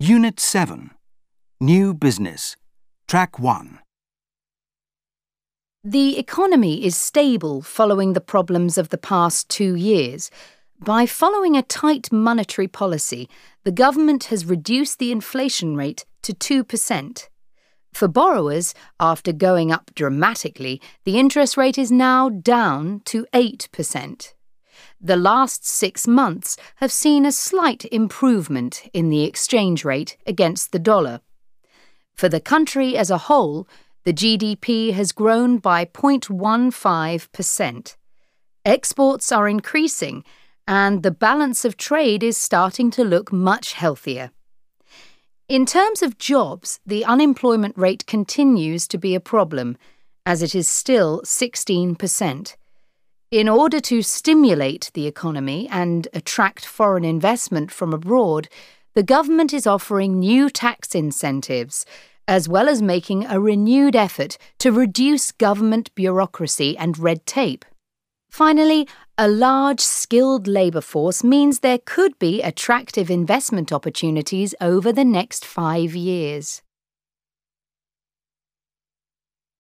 Unit 7. New Business. Track 1. The economy is stable following the problems of the past 2 years. By following a tight monetary policy, the government has reduced the inflation rate to 2%. For borrowers, after going up dramatically, the interest rate is now down to 8%. The last 6 months have seen a slight improvement in the exchange rate against the dollar. For the country as a whole, the GDP has grown by 0.15%. Exports are increasing, and the balance of trade is starting to look much healthier. In terms of jobs, the unemployment rate continues to be a problem, as it is still 16%. In order to stimulate the economy and attract foreign investment from abroad, the government is offering new tax incentives, as well as making a renewed effort to reduce government bureaucracy and red tape. Finally, a large, skilled labour force means there could be attractive investment opportunities over the next 5 years.